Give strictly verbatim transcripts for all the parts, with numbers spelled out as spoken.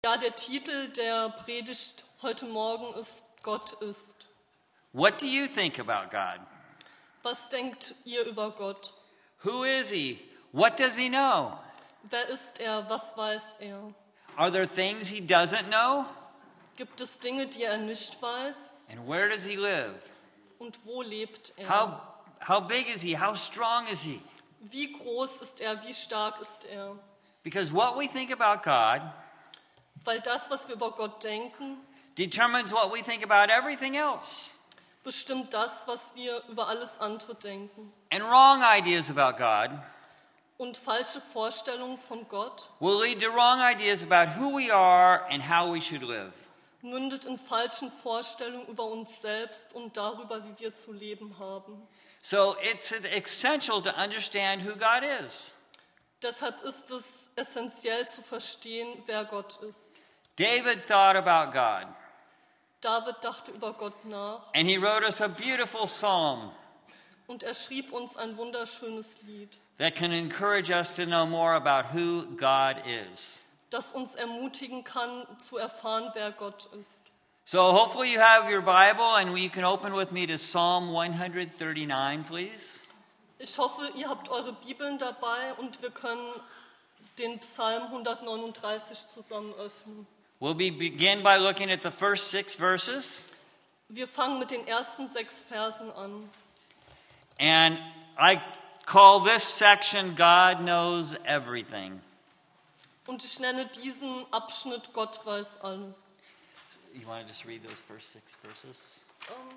Ja, der Titel der Predigt heute Morgen ist Gott ist. What do you think about God? Was denkt ihr über Gott? Who is he? What does he know? Wer ist er? Was weiß er? Are there things he doesn't know? Gibt es Dinge, die er nicht weiß? And where does he live? Und wo lebt er? How, how big is he? How strong is he? Wie groß ist er? Wie stark ist er? Because what we think about God Weil das, was wir über Gott denken, determines what we think about everything else. bestimmt das, was wir über alles andere denken. And wrong ideas about God Und falsche Vorstellungen von Gott will lead to wrong ideas about who we are and how we should live. mündet in falschen Vorstellungen über uns selbst und darüber, wie wir zu leben haben. So it's essential to understand who God is. Deshalb ist es essentiell zu verstehen, wer Gott ist. David thought about God, David dachte über Gott nach and he wrote us a beautiful psalm und er schrieb uns ein wunderschönes Lied, that can encourage us to know more about who God is. das uns ermutigen kann, zu erfahren, wer Gott ist. So hopefully you have your Bible and you can open with me to Psalm one thirty-nine, please. Ich hoffe, ihr habt eure Bibeln dabei und wir können den Psalm hundertneununddreißig zusammen öffnen. We'll be, begin by looking at the first six verses. Wir fangen mit den ersten sechs Versen an. And I call this section God Knows Everything. Und ich nenne diesen Abschnitt Gott weiß alles. You want to just read those first six verses? Ähm,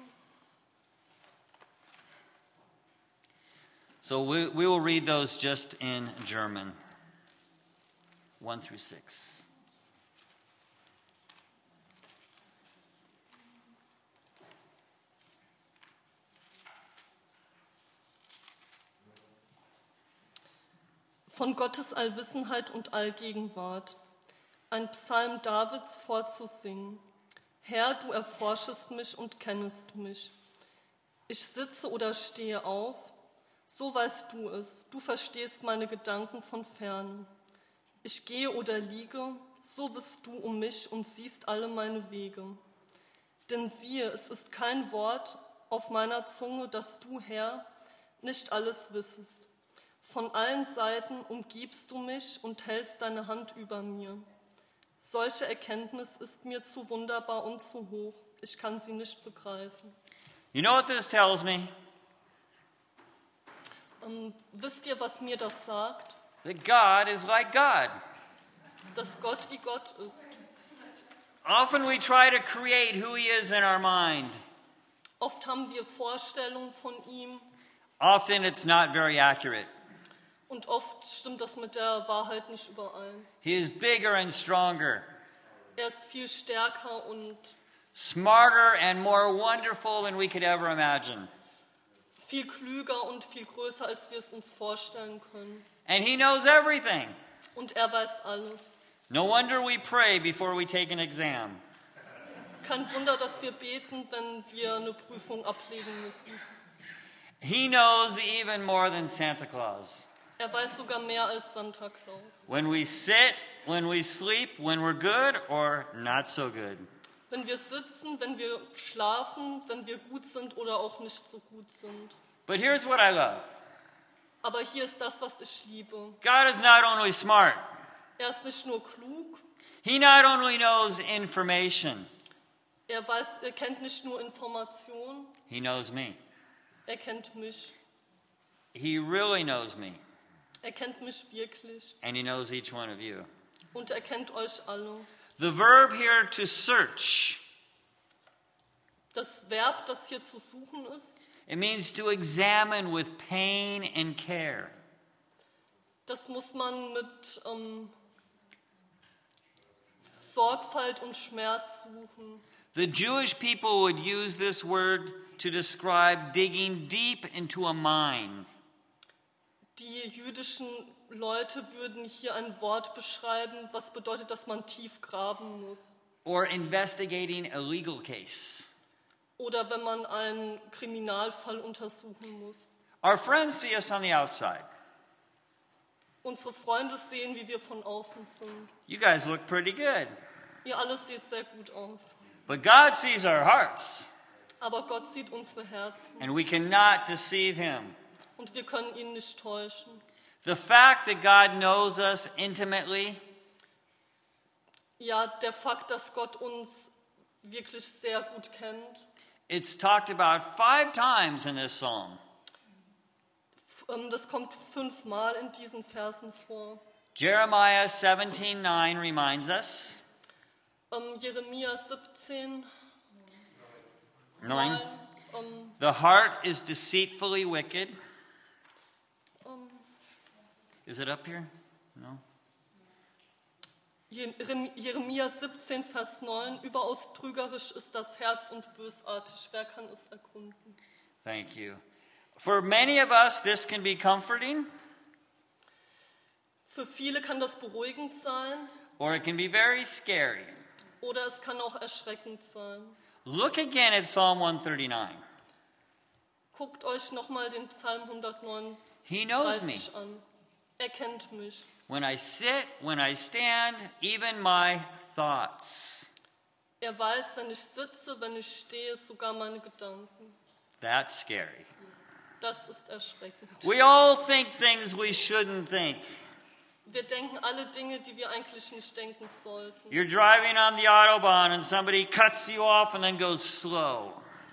So we, we will read those just in German, one through six. Von Gottes Allwissenheit und Allgegenwart. Ein Psalm Davids vorzusingen. Herr, du erforschest mich und kennest mich. Ich sitze oder stehe auf, so weißt du es. Du verstehst meine Gedanken von ferne. Ich gehe oder liege, so bist du um mich und siehst alle meine Wege. Denn siehe, es ist kein Wort auf meiner Zunge, dass du, Herr, nicht alles wissest. Von allen Seiten umgibst du mich und hältst deine Hand über mir. Solche Erkenntnis ist mir zu wunderbar und zu hoch. Ich kann sie nicht begreifen. You know what this tells me? Ähm, wisst ihr, was mir das sagt? That God is like God. Dass Gott wie Gott ist. Often we try to create who he is in our mind. Oft haben wir Vorstellungen von ihm Often it's not very accurate. und oft stimmt das mit der Wahrheit nicht überein. He is bigger and stronger, Er ist viel stärker und smarter and more wonderful than we could ever imagine. viel klüger und viel größer, als wir es uns vorstellen können. And he knows everything. Und er weiß alles. No wonder we pray before we take an exam. Kein Wunder, dass wir beten, wenn wir eine Prüfung ablegen müssen. He knows even more than Santa Claus. Er weiß sogar mehr als Santa Claus. When we sit, when we sleep, when we're good or not so good. Wenn wir sitzen, wenn wir schlafen, wenn wir gut sind oder auch nicht so gut sind. But here's what I love. Aber hier ist das, was ich liebe. God is not only smart. Er ist nicht nur klug, He not only knows information. er weiß, er kennt nicht nur Informationen, He knows me. er kennt mich. He really knows me. Er kennt mich wirklich And he knows each one of you. und er kennt euch alle. The verb here to search, Das Verb, das hier zu suchen ist, it means to examine with pain and care. das muss man mit ähm, Sorgfalt und Schmerz suchen. The Jewish people would use this word to describe digging deep into a mine. Die jüdischen Leute würden hier ein Wort beschreiben, was bedeutet, dass man tief graben muss. Or investigating a legal case. Oder wenn man einen Kriminalfall untersuchen muss. Our friends see us on the outside. Unsere Freunde sehen, wie wir von außen sind. You guys look pretty good. Ihr alles seht sehr gut aus. But God sees our hearts, Aber Gott sieht unsere Herzen and we cannot deceive him. und wir können ihn nicht täuschen. The fact that God knows us intimately Ja, der Fakt, dass Gott uns wirklich sehr gut kennt, it's talked about five times in this psalm. ähm, das kommt fünfmal in diesen Versen vor. Jeremiah seventeen nine reminds us. Ähm, Jeremia siebzehn, Nine. neun, ähm, The heart is deceitfully wicked. ähm, Is it up here? No. Jerem- Jeremia siebzehn, Vers neun, überaus trügerisch ist das Herz und bösartig. Wer kann es erkunden? Thank you. For many of us, this can be comforting, Für viele kann das beruhigend sein or it can be very scary. oder es kann auch erschreckend sein. Look again at Psalm one thirty-nine. Guckt euch nochmal den Psalm hundertneununddreißig He knows me. an. Er kennt mich. When I sit, when I stand, even my thoughts. Er weiß, wenn ich sitze, wenn ich stehe, sogar meine Gedanken. That's scary. Das ist erschreckend. We all think things we shouldn't think. Wir denken alle Dinge, die wir eigentlich nicht denken sollten. You're driving on the Autobahn and somebody cuts you off and then goes slow.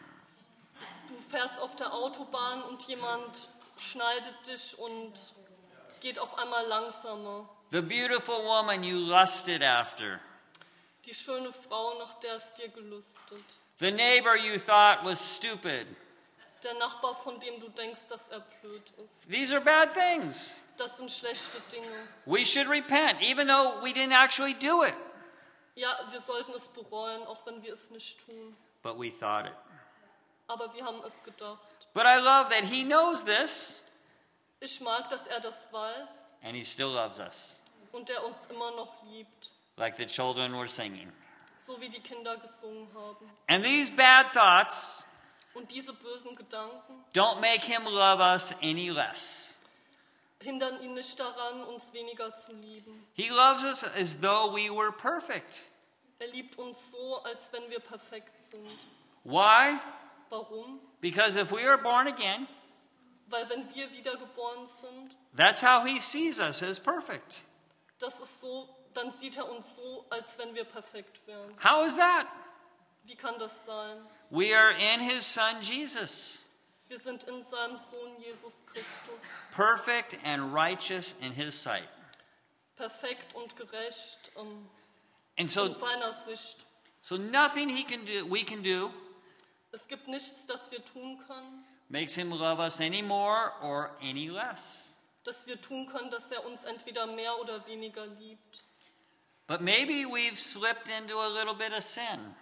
Du fährst auf der Autobahn und jemand schneidet dich und geht auf einmal langsamer. The beautiful woman you lusted after. Die schöne Frau, nach der es dir gelüstet. The neighbor you thought was stupid. Der Nachbar, von dem du denkst, dass er blöd ist. These are bad things. Das sind schlechte Dinge. We should repent, even though we didn't actually do it. Ja, wir sollten es bereuen, auch wenn wir es nicht tun. But we thought it. Aber wir haben es gedacht. But I love that he knows this, Ich mag, dass er das weiß and he still loves us, und er uns immer noch liebt, like the children were singing. so wie die Kinder gesungen haben. And these bad thoughts Und diese bösen Gedanken don't make him love us any less. hindern ihn nicht daran, uns weniger zu lieben. He loves us as though we were perfect. Er liebt uns so, als wenn wir perfekt sind. Why? Warum? Because if we are born again, Weil wenn wir wiedergeboren sind, that's how he sees us, as perfect. das ist so, dann sieht er uns so, als wenn wir perfekt wären. How is that? Wie kann das sein? We are in his son Jesus, Wir sind in seinem Sohn Jesus Christus, perfect and righteous in his sight. perfekt und gerecht um, And so, in seiner Sicht. so nothing he can do, we can do, Es gibt nichts, das wir tun können, makes him love us any more or any less. das wir tun können, dass er uns entweder mehr oder weniger liebt. But maybe we've slipped into a little bit of sin.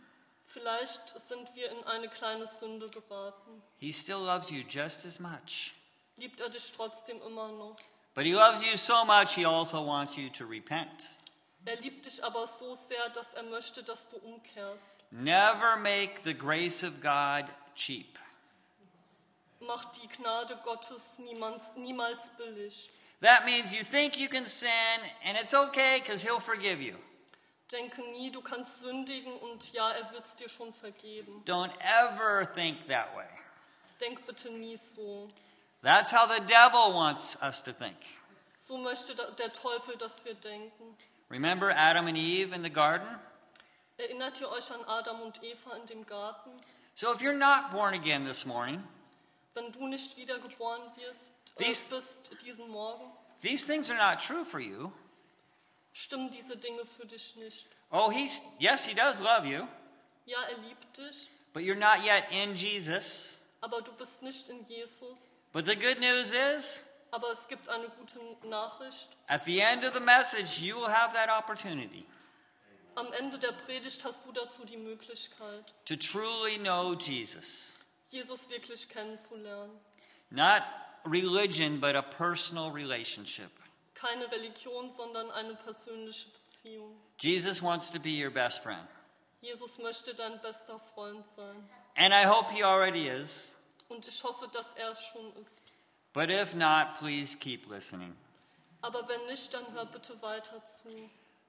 Vielleicht sind wir in eine kleine Sünde geraten. He still loves you just as much. Liebt er dich trotzdem immer noch. But he loves you so much, he also wants you to repent. Er liebt dich aber so sehr, dass er möchte, dass du umkehrst. Never make the grace of God cheap. Mach die Gnade Gottes niemals, niemals billig. That means you think you can sin and it's okay because he'll forgive you. Denke nie, du kannst sündigen und ja, er wird es dir schon vergeben. Don't ever think that way. Denk bitte nie so. That's how the devil wants us to think. So möchte der Teufel, dass wir denken. Remember Adam and Eve in the garden? Erinnert ihr euch an Adam und Eva in dem Garten? So if you're not born again this morning, Wenn du nicht wiedergeboren wirst, äh, Dies- bist diesen Morgen, these things are not true for you. stimmen diese Dinge für dich nicht. Oh, he's yes, he does love you, Ja, er liebt dich, but you're not yet in Jesus. aber du bist nicht in Jesus. But the good news is, Aber es gibt eine gute Nachricht. at the end of the message, you will have that opportunity Am Ende der Predigt hast du dazu die Möglichkeit, to truly know Jesus. Jesus wirklich kennenzulernen. Not religion, but a personal relationship. Keine Religion, sondern eine persönliche Beziehung. Jesus wants to be your best friend. Jesus möchte dein bester Freund sein. And I hope he already is. Und ich hoffe, dass er es schon ist. But if not, please keep listening. Aber wenn nicht, dann hör bitte weiter zu.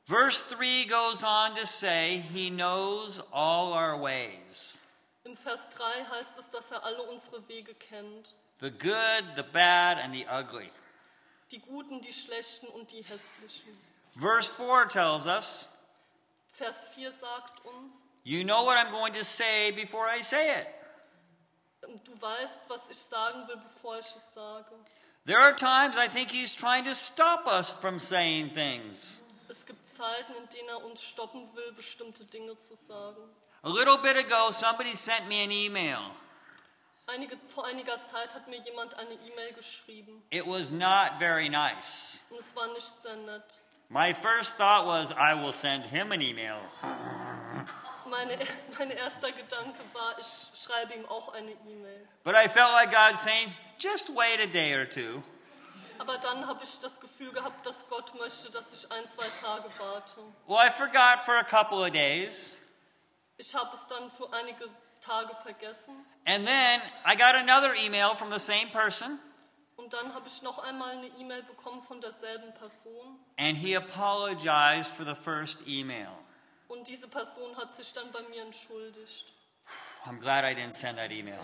Verse three goes on to say, he knows all our ways. Im Vers drei heißt es, dass er alle unsere Wege kennt. The good, the bad, and the ugly. Die guten, die schlechten und die hässlichen. Verse four tells us, Vers vier sagt uns, you know what I'm going to say before I say it. du weißt, was ich sagen will, bevor ich es sage. There are times I think he's trying to stop us from saying things. Es gibt Zeiten, in denen er uns stoppen will, bestimmte Dinge zu sagen. A little bit ago, somebody sent me an email. Einige, vor einiger Zeit hat mir jemand eine E-Mail geschrieben. It was not very nice. Und es war nicht sehr nett. My first thought was, I will send him an email. Meine, mein erster Gedanke war, ich schreibe ihm auch eine E-Mail. But I felt like God saying, just wait a day or two. Aber dann habe ich das Gefühl gehabt, dass Gott möchte, dass ich ein, zwei Tage warte. Well, I forgot for a couple of days. Ich habe es dann für einige Tage vergessen. And then I got another email from the same person. Und dann habe ich noch einmal eine E-Mail bekommen von derselben Person. And he apologized for the first email. Und diese Person hat sich dann bei mir entschuldigt. I'm glad I didn't send that email.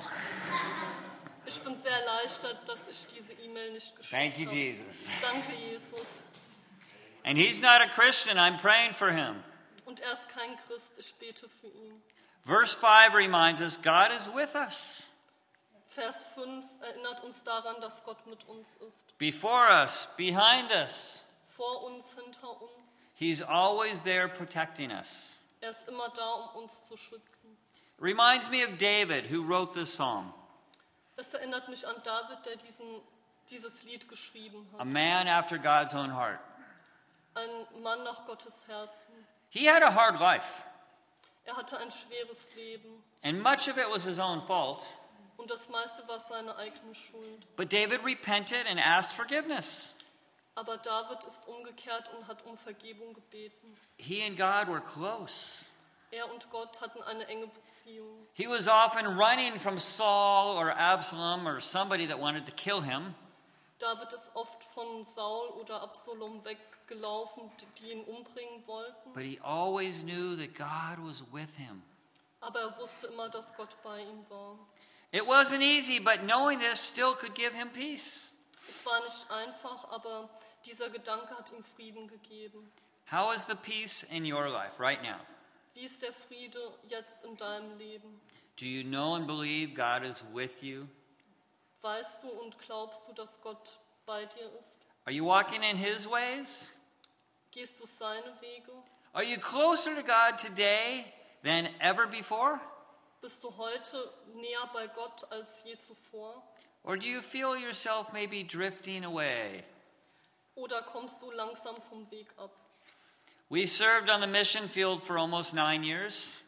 Ich bin sehr erleichtert, dass ich diese E-Mail nicht geschickt habe. Thank you, Jesus. Danke, Jesus. And he's not a Christian. I'm praying for him. Und er ist kein Christ, ich bete für ihn. Verse five reminds us God is with us. Vers fünf erinnert uns daran, dass Gott mit uns ist. Before us, behind us. Vor uns, hinter uns. He's always there protecting us. Er ist immer da, um uns zu schützen. It reminds me of David, who wrote this psalm. Das erinnert mich an David, der diesen, dieses Lied geschrieben A hat. man after God's own heart. Ein Mann nach Gottes Herzen. He had a hard life, Er hatte ein schweres Leben. and much of it was his own fault. Und das meiste war seine eigene Schuld. But David repented and asked forgiveness. Aber David ist umgekehrt und hat um Vergebung gebeten. He and God were close. Er und Gott hatten eine enge Beziehung. He was often running from Saul or Absalom or somebody that wanted to kill him. David ist oft von Saul oder Absalom weggelaufen, die ihn umbringen wollten. But he always knew that God was with him. Aber er wusste immer, dass Gott bei ihm war. It wasn't easy, but knowing this still could give him peace. Es war nicht einfach, aber dieser Gedanke hat ihm Frieden gegeben. How is the peace in your life right now? Wie ist der Friede jetzt in deinem Leben? Do you know and believe God is with you? Weißt du und glaubst du, dass Gott bei dir ist? Are you walking in his ways? Gehst du seine Wege? Are you closer to God today than ever before? Bist du heute näher bei Gott als je zuvor? Or do you feel yourself maybe drifting away? Oder kommst du langsam vom Weg ab? We served on the mission field for almost nine years.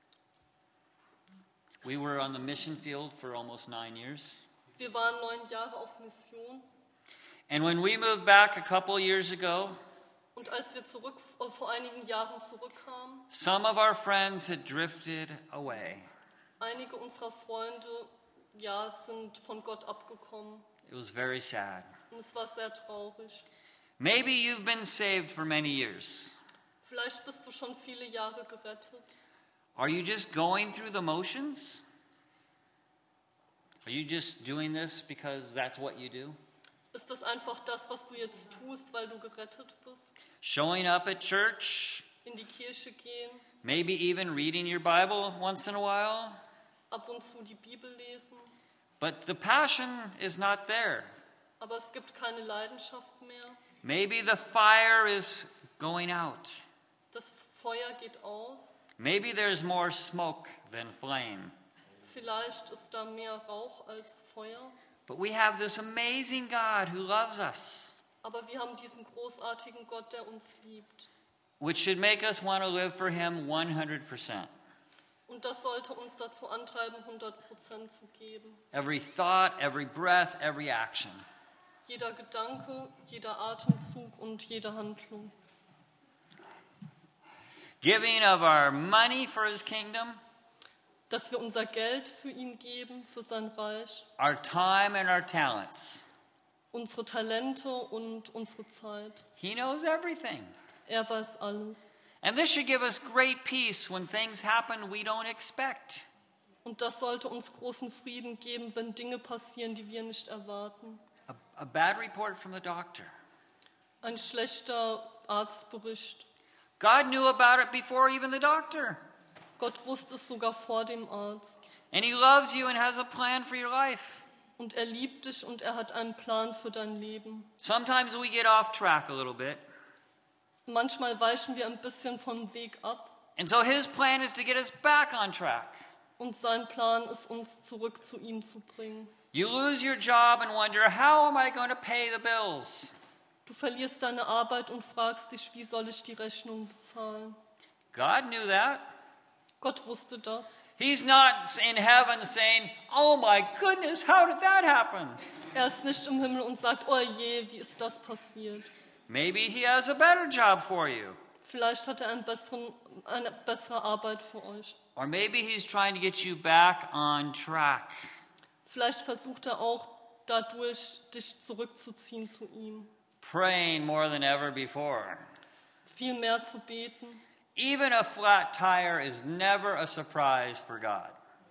We were on the mission field for almost nine years. Wir waren neun Jahre auf Mission. And when we moved back a couple years ago, Und als wir zurück, vor einigen Jahren zurückkamen, some of our friends had drifted away. einige unserer Freunde ja, sind von Gott abgekommen. It was very sad. Und es war sehr traurig. Maybe you've been saved for many years. Vielleicht bist du schon viele Jahre gerettet. Are you just going through the motions? Are you just doing this because that's what you do? Ist das einfach das, was du jetzt tust, weil du gerettet bist? Showing up at church, In die Kirche gehen, maybe even reading your Bible once in a while, ab und zu die Bibel lesen. but the passion is not there. Aber es gibt keine Leidenschaft mehr. Maybe the fire is going out. Das Feuer geht aus. Maybe there's more smoke than flame. Vielleicht ist da mehr Rauch als Feuer. But we have this amazing God who loves us, Aber wir haben diesen großartigen Gott, der uns liebt. which should make us want to live for him one hundred percent. Und das sollte uns dazu antreiben, hundert Prozent zu geben. Every thought, every breath, every action. Jeder Gedanke, jeder Atemzug und jede Handlung. Giving of our money for his kingdom, Dass wir unser Geld für ihn geben, für sein Reich. our time and our talents. Unsere Talente und unsere Zeit. He knows everything. Er weiß alles. And this should give us great peace when things happen we don't expect. Und das sollte uns großen Frieden geben, wenn Dinge passieren, die wir nicht erwarten. A, a bad report from the doctor. Ein schlechter Arztbericht. God knew about it before even the doctor. Gott wusste es sogar vor dem Arzt. And he loves you and has a plan for your life. Und er liebt dich und er hat einen Plan für dein Leben. Sometimes we get off track a little bit. Manchmal weichen wir ein bisschen vom Weg ab. And so his plan is to get us back on track. Und sein Plan ist, uns zurück zu ihm zu bringen. You lose your job and wonder, how am I going to pay the bills? Du verlierst deine Arbeit und fragst dich, wie soll ich die Rechnung bezahlen? God knew that. Gott wusste das. He's not in heaven saying, oh my goodness, how did that happen? Er ist nicht im Himmel und sagt, oh je, wie ist das passiert? Maybe he has a better job for you. Vielleicht hat er einen besseren, eine bessere Arbeit für euch. Or maybe he's trying to get you back on track. Vielleicht versucht er auch dadurch, dich zurückzuziehen zu ihm. Praying more than ever before. Viel mehr zu beten. Even a flat tire is never a surprise for God.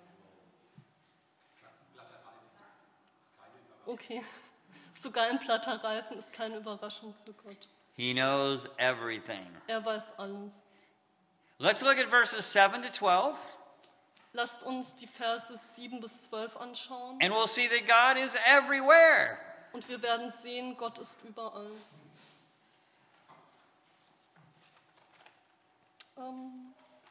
Okay, sogar ein platter Reifen ist keine Überraschung für Gott. He knows everything. Er weiß alles. Let's look at verses seven to twelve. Lasst uns die Verse sieben bis zwölf anschauen. And we'll see that God is everywhere. Und wir werden sehen, Gott ist überall. Ähm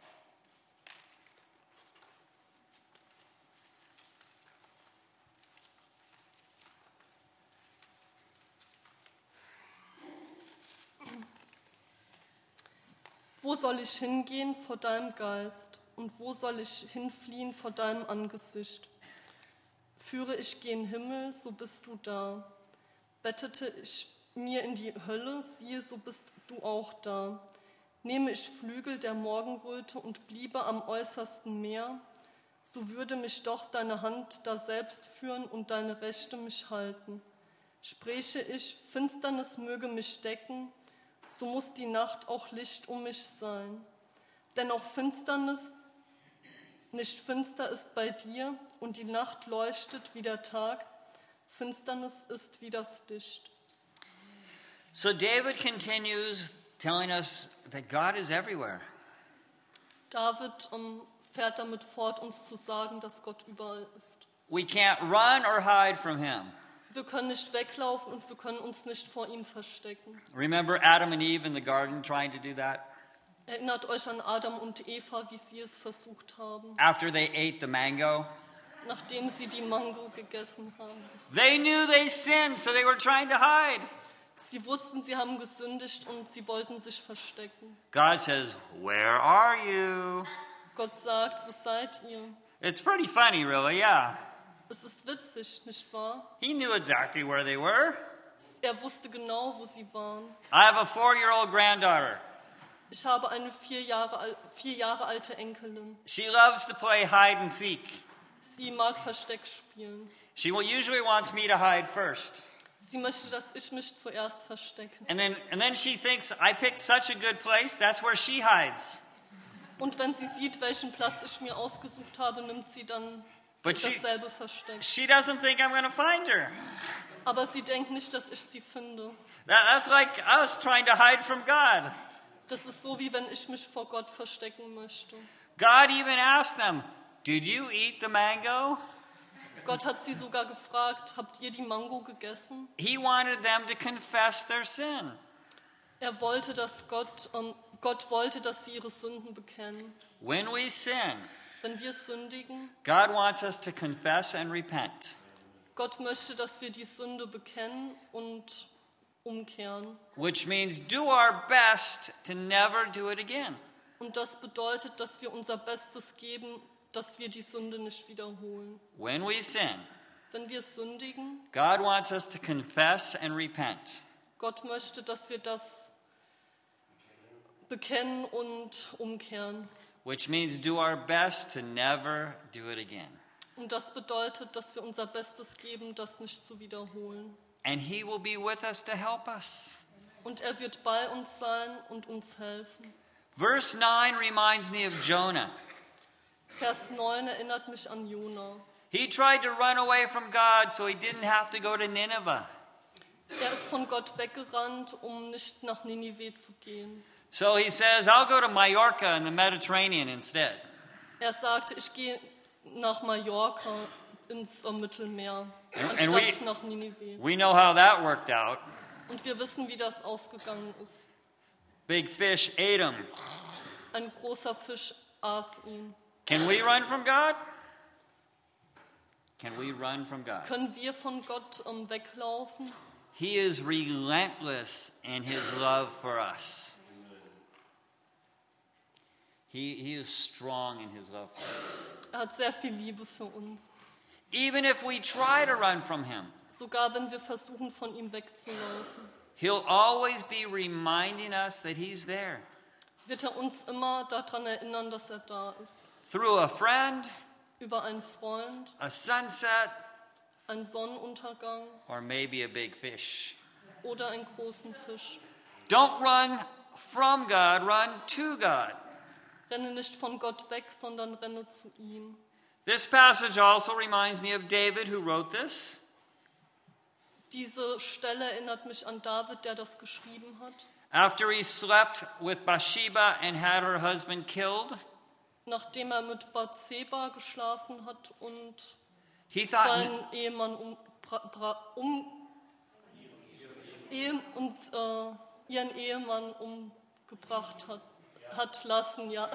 Wo soll ich hingehen vor deinem Geist? Und wo soll ich hinfliehen vor deinem Angesicht? Führe ich gen Himmel, so bist du da. Bettete ich mir in die Hölle, siehe, so bist du auch da. Nehme ich Flügel der Morgenröte und bliebe am äußersten Meer, so würde mich doch deine Hand daselbst führen und deine Rechte mich halten. Spräche ich, Finsternis möge mich decken, so muss die Nacht auch Licht um mich sein. Denn auch Finsternis nicht finster ist bei dir und die Nacht leuchtet wie der Tag, Finsternis ist wie das Licht. So David continues telling us that God is everywhere. David um, fährt damit fort, uns zu sagen, dass Gott überall ist. We can't run or hide from him. Wir können nicht weglaufen und wir können uns nicht vor ihm verstecken. Remember Adam and Eve in the garden trying to do that? Erinnert euch an Adam und Eva, wie sie es versucht haben, After they ate the mango? nachdem sie die Mango gegessen haben. They knew they sinned, so they were trying to hide. Sie wussten, sie haben gesündigt und sie wollten sich verstecken. God says, where are you? Gott sagt, wo seid ihr? It's pretty funny, really, yeah. Es ist witzig, nicht wahr? He knew exactly where they were. Er wusste genau, wo sie waren. I have a four-year-old granddaughter. Ich habe eine vier Jahre, al- vier Jahre alte Enkelin. She loves to play hide and seek. Sie mag Versteck spielen. She will usually wants me to hide first. Sie möchte, dass ich mich zuerst verstecke. And then, and then she thinks I picked such a good place, that's where she hides. Und wenn sie sieht, welchen Platz ich mir ausgesucht habe, nimmt sie dann But she, dasselbe Versteck. she doesn't think I'm going to find her. Aber sie denkt nicht, dass ich sie finde. That, that's like us trying to hide from God. Das ist so, wie wenn ich mich vor Gott verstecken möchte. God even asked them, did you eat the mango? Gott hat sie sogar gefragt, habt ihr die Mango gegessen? He wanted them to confess their sin. Er wollte, dass Gott, ähm, Gott wollte, dass sie ihre Sünden bekennen. When we sin, Wenn wir sündigen, God wants us to confess and repent, Gott möchte, dass wir die Sünde bekennen und umkehren. which means do our best to never do it again. Und das bedeutet, dass wir unser Bestes geben, dass wir die Sünde nicht wiederholen. When we sin, Wenn wir sündigen, God wants us to confess and repent. Gott möchte, dass wir das bekennen und umkehren. Which means do our best to never do it again. Und das bedeutet, dass wir unser Bestes geben, das nicht zu wiederholen. And he will be with us to help us. Und er wird bei uns sein und uns helfen. Verse nine reminds me of Jonah. Vers neun erinnert mich an Jona. He tried to run away from God so he didn't have to go to Nineveh. Er ist von Gott weggerannt, um nicht nach Ninive zu gehen. So he says, I'll go to Mallorca in the Mediterranean instead. Er sagte, ich gehe nach Mallorca ins äh, Mittelmeer, And anstatt we- nach Ninive. We know how that worked out. Und wir wissen, wie das ausgegangen ist. Big fish ate him. Ein großer Fisch aß ihn. Can we run from God? Can we run from God? Können wir von Gott ähm, weglaufen? He is relentless in his love for us. He, he is strong in his love for us. Er hat sehr viel Liebe für uns. Even if we try to run from him, Sogar wenn wir versuchen, von ihm wegzulaufen, he'll always be reminding us that he's there. wird er uns immer daran erinnern, dass er da ist. Through a friend, Über einen Freund, a sunset, einen Sonnenuntergang or maybe a big fish. oder einen großen Fisch. Don't run from God, run to God. Renne nicht von Gott weg, sondern renne zu ihm. This passage also reminds me of David, who wrote this. Diese Stelle erinnert mich an David, der das geschrieben hat. After he slept with Bathsheba and had her husband killed, Nachdem er mit Bathseba geschlafen hat und he thought, seinen Ehemann um, bra, bra, um Ehe, und äh, ihren Ehemann umgebracht hat, hat lassen, ja.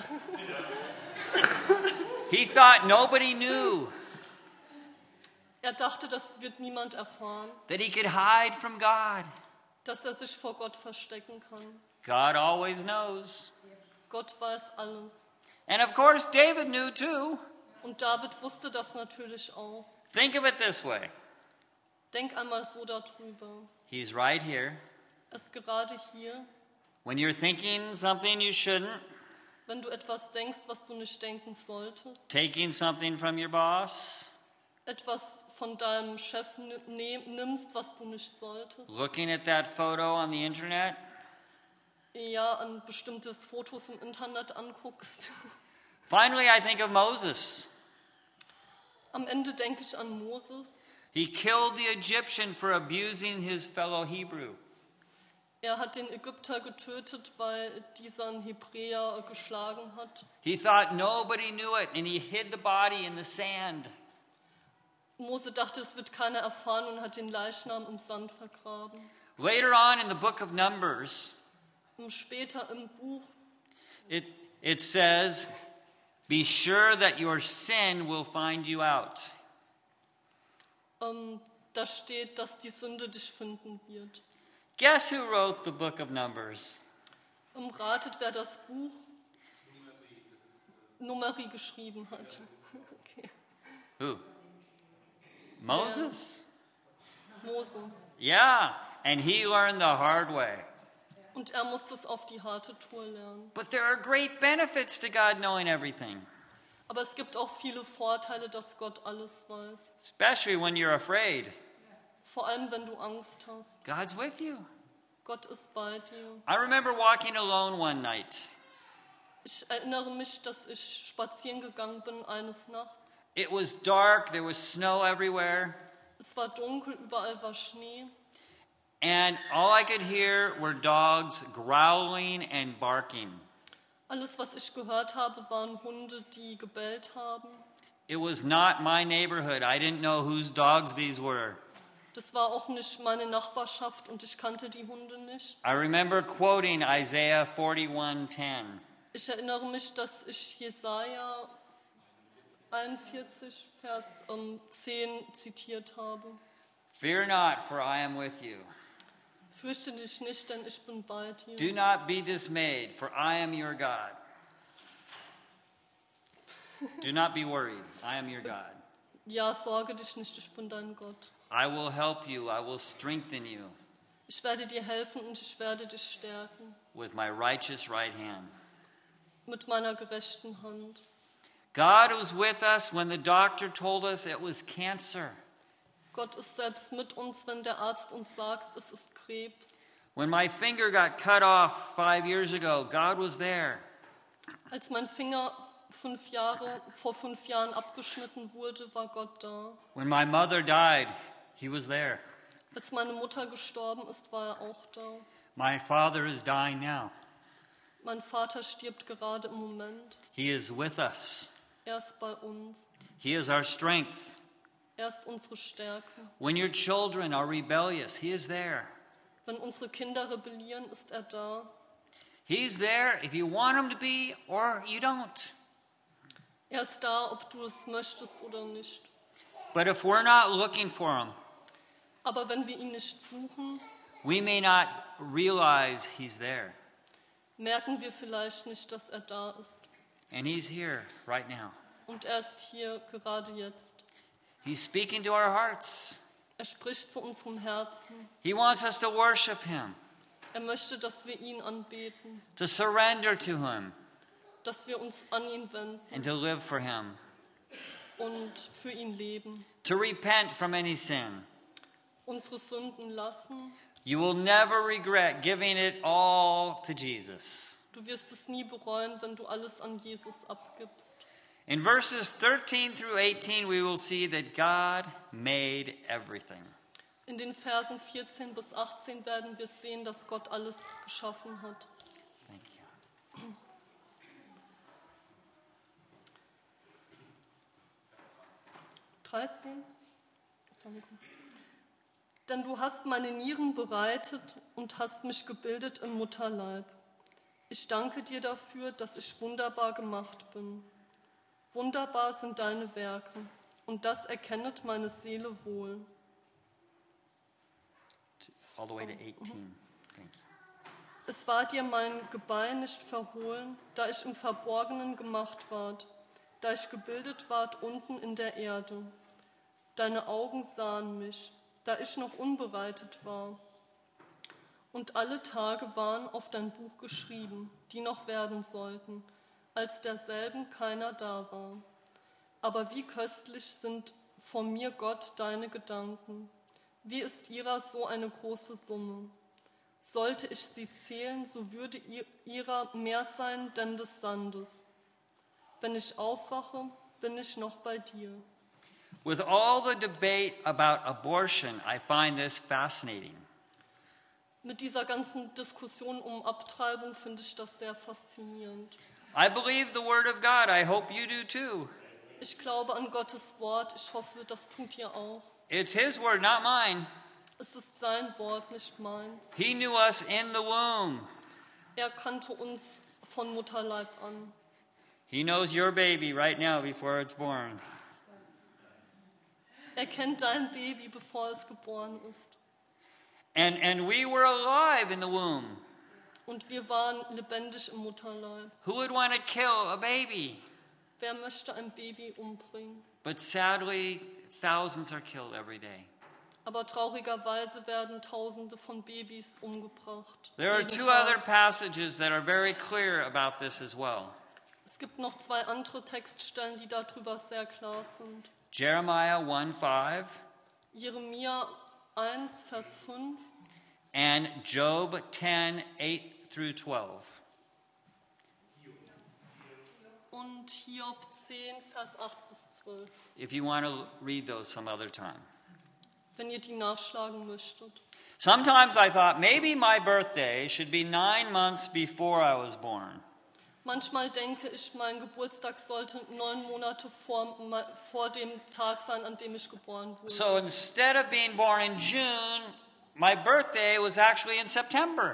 he thought nobody knew Er dachte, das wird niemand erfahren, that he could hide from God. dass er sich vor Gott verstecken kann. God always knows. Gott weiß alles. And of course, David knew too. Und David wusste das natürlich auch. Think of it this way. Denk einmal so darüber. He's right here. Er ist gerade hier, When you're thinking something you shouldn't, wenn du etwas denkst, was du nicht denken solltest, taking something from your boss, etwas von deinem Chef ni- nimmst, was du nicht solltest, looking at that photo on the internet, ja, an bestimmte Fotos im Internet anguckst. finally I think of Moses. Am Ende denke ich an Moses. He killed the Egyptian for abusing his fellow Hebrew. Er hat den Ägypter getötet, weil dieser einen Hebräer geschlagen hat. He thought nobody knew it, and he hid the body in the sand. Mose dachte, es wird keiner erfahren und hat den Leichnam im Sand vergraben. Later on in the book of Numbers, Und später im Buch it, it says, be sure that your sin will find you out. ähm, da steht, dass die Sünde dich finden wird. Guess who wrote the book of Numbers? Um, ratet, wer das Buch Numeri geschrieben hat. Okay. Who? Moses? Mose. Yeah, and he learned the hard way. Und er musste es auf die harte Tour lernen. But there are great benefits to God knowing everything, Aber es gibt auch viele Vorteile, dass Gott alles weiß. especially when you're afraid. Vor allem, wenn du Angst hast. God's with you. Gott ist bei dir. I remember walking alone one night. Ich erinnere mich, dass ich spazieren gegangen bin eines Nachts. It was dark, there was snow everywhere, Es war dunkel, überall war Schnee. and all I could hear were dogs growling and barking. Alles, was ich gehört habe, waren Hunde, die gebellt haben. It was not my neighborhood. I didn't know whose dogs these were. Das war auch nicht meine Nachbarschaft und ich kannte die Hunde nicht. I remember quoting Isaiah forty-one ten. Ich erinnere mich, dass ich Jesaja einundvierzig, Vers ähm, zehn zitiert habe. Fear not, for I am with you. Fürchte dich nicht, denn ich bin bei dir. Do not be dismayed, for I am your God. Do not be worried, I am your God. Ja, sorge dich nicht, ich bin dein Gott. I will help you, I will strengthen you Ich werde dir helfen und ich werde dich stärken with my righteous right hand. mit meiner gerechten Hand. God was with us when the doctor told us it was cancer. Gott ist selbst mit uns, wenn der Arzt uns sagt, es ist Krebs. When my finger got cut off five years ago, God was there. Als mein Finger fünf Jahre, vor fünf Jahren abgeschnitten wurde, war Gott da. When my mother died, he was there. Als meine Mutter gestorben ist, war er auch da. My father is dying now. Mein Vater stirbt gerade im Moment. He is with us. Er ist bei uns. He is our strength. Er ist unsere Stärke. When your children are rebellious, he is there. Wenn unsere Kinder rebellieren, ist er da. He's there if you want him to be or you don't. Er ist da, ob du es möchtest oder nicht. But if we're not looking for him, Aber wenn wir ihn nicht suchen, we may not realize he's there. merken wir vielleicht nicht, dass er da ist. And he's here right now. Und er ist hier gerade jetzt. He's speaking to our hearts. Er spricht zu unserem Herzen. He wants us to worship him, Er möchte, dass wir ihn anbeten, to surrender to him, dass wir uns an ihn wenden and to live for him, und für ihn leben, to repent from any sin. unsere Sünden lassen. You will never regret giving it all to Jesus. Du wirst es nie bereuen, wenn du alles an Jesus abgibst. In verses thirteen through eighteen, we will see that God made everything. In den Versen vierzehn bis achtzehn werden wir sehen, dass Gott alles geschaffen hat. Thank you. dreizehn. Danke. Denn du hast meine Nieren bereitet und hast mich gebildet im Mutterleib. Ich danke dir dafür, dass ich wunderbar gemacht bin. Wunderbar sind deine Werke, und das erkennet meine Seele wohl. All the way to eighteen. Thank you. Es war dir mein Gebein nicht verhohlen, da ich im Verborgenen gemacht ward, da ich gebildet ward unten in der Erde. Deine Augen sahen mich, da ich noch unbereitet war. Und alle Tage waren auf dein Buch geschrieben, die noch werden sollten, als derselben keiner da war. Aber wie köstlich sind vor mir, Gott, deine Gedanken. Wie ist ihrer so eine große Summe? Sollte ich sie zählen, so würde ihrer mehr sein denn des Sandes. Wenn ich aufwache, bin ich noch bei dir. With all the debate about abortion, I find this fascinating. Mit dieser ganzen Diskussion um Abtreibung finde ich das sehr faszinierend. I believe the word of God. I hope you do too. Ich glaube an Gottes Wort. Ich hoffe, das tut ihr auch. It's his word, not mine. Es ist sein Wort, nicht meins. He knew us in the womb. Er kannte uns von Mutterleib an. He knows your baby right now before it's born. Er kennt dein Baby, bevor es geboren ist. And, and we were alive in the womb. Und wir waren lebendig im Mutterleib. Who would want to kill a baby? Wer möchte ein Baby umbringen? But sadly, thousands are killed every day. Aber traurigerweise werden Tausende von Babys umgebracht. There are jeden two Tag. other passages that are very clear about this as well. Es gibt noch zwei andere Textstellen, die darüber sehr klar sind. Jeremiah one five Jeremia eins, Vers fünf and Job ten eight through twelve. und Hiob zehn, Vers acht bis zwölf. If you want to read those some other time. Wenn ihr die nachschlagen möchtet. Sometimes I thought maybe my birthday should be nine months before I was born. Manchmal denke ich, mein Geburtstag sollte neun Monate vor, vor dem Tag sein, an dem ich geboren wurde. So instead of being born in June, my birthday was actually in September.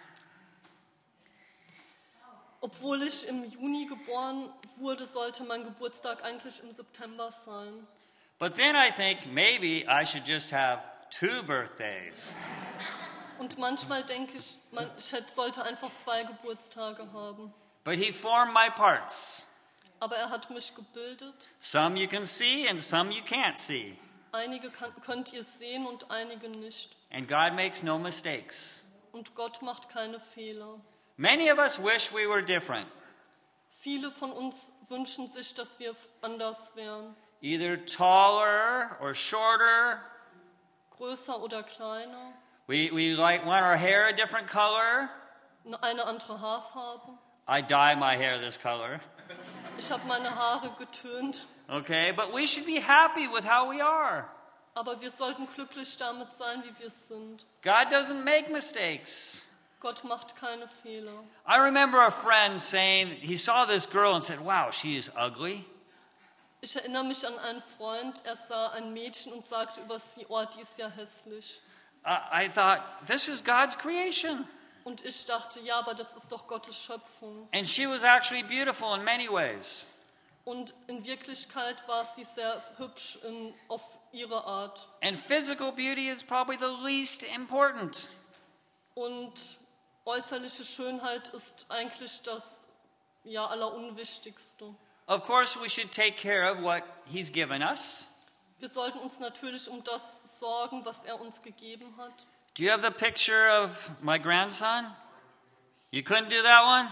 Obwohl ich im Juni geboren wurde, sollte mein Geburtstag eigentlich im September sein. But then I think maybe I should just have two birthdays. Und manchmal denke ich, man, ich hätte, sollte einfach zwei Geburtstage haben. But he formed my parts. Aber er hat mich gebildet. Some you can see and some you can't see. Einige kann, könnt ihr sehen und einige nicht. And God makes no mistakes. Und Gott macht keine Fehler. Many of us wish we were different. Viele von uns wünschen sich, dass wir anders wären. Either taller or shorter. Größer oder kleiner. We, we like want our hair a different color. eine andere Haarfarbe. I dye my hair this color. Ich habe meine Haare getönt. Okay, but we should be happy with how we are. Aber wir sollten glücklich damit sein, wie wir sind. God doesn't make mistakes. Gott macht keine Fehler. I remember a friend saying he saw this girl and said, wow, she is ugly. Ich erinnere mich an einen Freund, er sah ein Mädchen und sagte über sie, oh, die ist ja hässlich. Uh, I thought, this is God's creation. Und ich dachte, ja, aber das ist doch Gottes Schöpfung. And she was actually beautiful in many ways. Und in Wirklichkeit war sie sehr hübsch in, auf ihre Art. And physical beauty is probably the least important. Und äußerliche Schönheit ist eigentlich das ja, Allerunwichtigste. Of course, we should take care of what He's given us. Wir sollten uns natürlich um das sorgen, was er uns gegeben hat. Do you have the picture of my grandson? You couldn't do that one?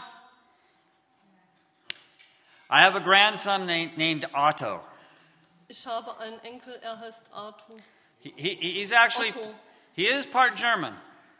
I have a grandson named, named Otto. Ich habe einen Enkel, er heißt Arthur. He, he, he's actually, Otto. he is part German.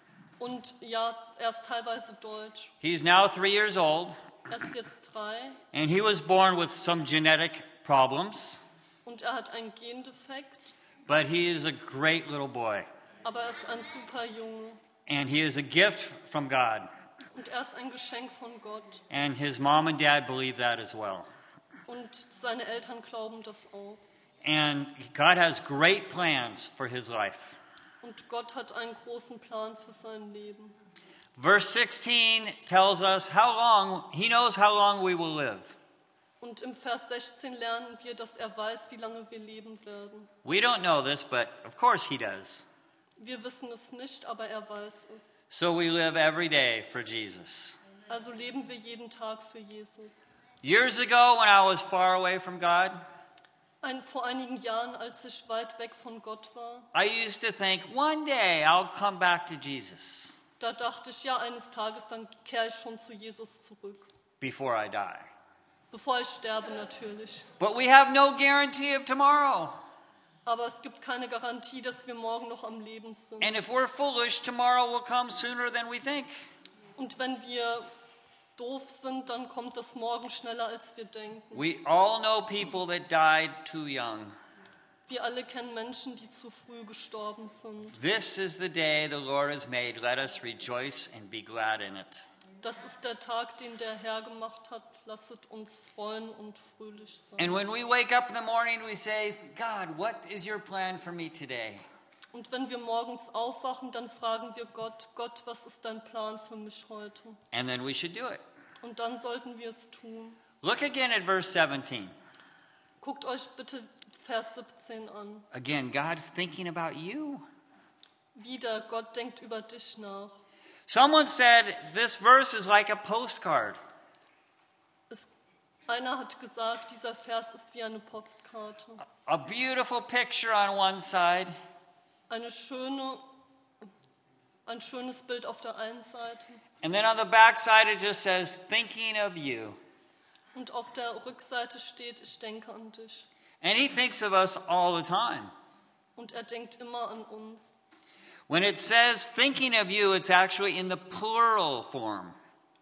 Und ja, er ist teilweise deutsch. He's now three years old, Er ist jetzt drei and he was born with some genetic problems, und er hat einen Gendefekt, but he is a great little boy, aber er ist ein super Junge. and he is a gift from God, Und er ist ein Geschenk von Gott. and his mom and dad believe that as well. Und seine Eltern glauben das auch. And God has great plans for his life. Und Gott hat einen großen Plan für sein Leben. Verse sixteen tells us how long, he knows how long we will live. Und im Vers sechzehn lernen wir, dass er weiß, wie lange wir leben werden. We don't know this, but of course he does. Wir wissen es nicht, aber er weiß es. So we live every day for Jesus. Also leben wir jeden Tag für Jesus. Years ago, when I was far away from God, Ein, vor einigen Jahren, als ich weit weg von Gott war, I used to think, one day I'll come back to Jesus da dachte ich, ja, eines Tages, dann kehre ich schon zu Jesus zurück. before I die. Bevor ich sterbe natürlich. But we have no guarantee of tomorrow. Aber es gibt keine Garantie, dass wir morgen noch am Leben sind. And if we're foolish, tomorrow will come sooner than we think. Und wenn wir doof sind, dann kommt das morgen schneller, als wir denken. We all know people that died too young. Wir alle kennen Menschen, die zu früh gestorben sind. This is the day the Lord has made. Let us rejoice and be glad in it. Das ist der Tag, den der Herr gemacht hat. Lasset uns freuen und fröhlich sein. And when we wake up in the morning, we say, God, what is your plan for me today? Und wenn wir morgens aufwachen, dann fragen wir Gott, Gott, was ist dein Plan für mich heute? And then we should do it. Und dann sollten wir es tun. Look again at verse seventeen. Guckt euch bitte Vers siebzehn an. Again, God's thinking about you. Wieder, Gott denkt über dich nach. Someone said this verse is like a postcard. Es, einer hat gesagt, dieser Vers ist wie eine Postkarte. A beautiful picture on one side, Eine schöne, ein schönes Bild auf der einen Seite and then on the back side it just says, thinking of you. und auf der Rückseite steht, ich denke an dich. And he thinks of us all the time. Und er denkt immer an uns. When it says thinking of you, it's actually in the plural form.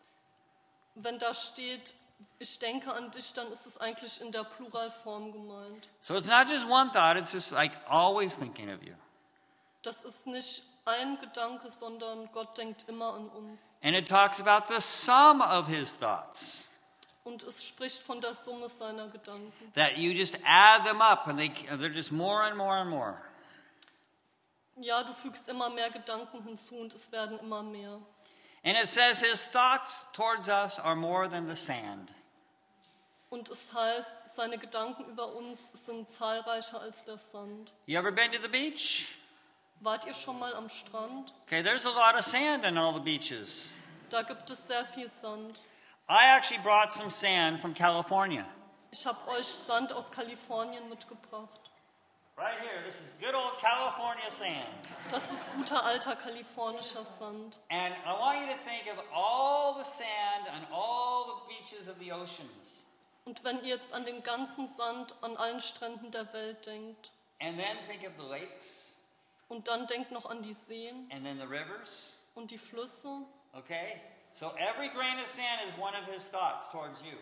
Wenn da steht, ich denke an dich, dann ist es eigentlich in der Pluralform gemeint. So it's not just one thought, it's just like always thinking of you. Das ist nicht ein Gedanke, sondern Gott denkt immer an uns. And it talks about the sum of his thoughts. Und es spricht von der Summe seiner Gedanken. That you just add them up and they, they're just more and more and more. Ja, du fügst immer mehr Gedanken hinzu und es werden immer mehr. And it says his thoughts towards us are more than the sand. Und es heißt, seine Gedanken über uns sind zahlreicher als der Sand. You ever been to the beach? Wart ihr schon mal am Strand? Okay, there's a lot of sand on all the beaches. Da gibt es sehr viel Sand. I actually brought some sand from California. Ich habe euch Sand aus Kalifornien mitgebracht. Right here, this is good old California sand. Das ist guter alter kalifornischer Sand. And I want you to think of all the sand on all the beaches of the oceans. Und wenn ihr jetzt an den ganzen Sand an allen Stränden der Welt denkt And then think of the lakes. Und dann denk noch an die Seen and then the rivers. und die Flüsse. Okay? So every grain of sand is one of his thoughts towards you.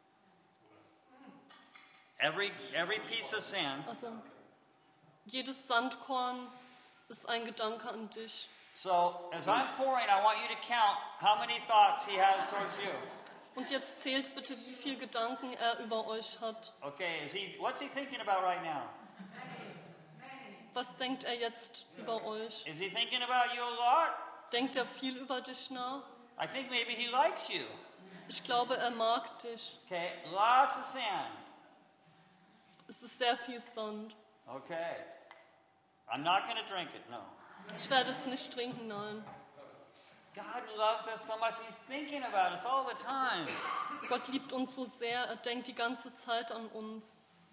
Every every piece of sand. Also jedes Sandkorn ist ein Gedanke an dich. So as I'm pouring, I want you to count how many thoughts he has towards you. Und jetzt zählt bitte, wie viele Gedanken er über euch hat. Okay, is he what's he thinking about right now? Was denkt er jetzt über euch? Is he thinking about you a lot? Denkt er viel über dich nach? I think maybe he likes you. Ich glaube, er mag dich. Okay, lots of sand. Es ist sehr viel Sand. Okay. I'm not going to drink it, no. Ich werde es nicht trinken, nein. God loves us so much, he's thinking about us all the time. Gott liebt uns so sehr, er denkt die ganze Zeit an uns.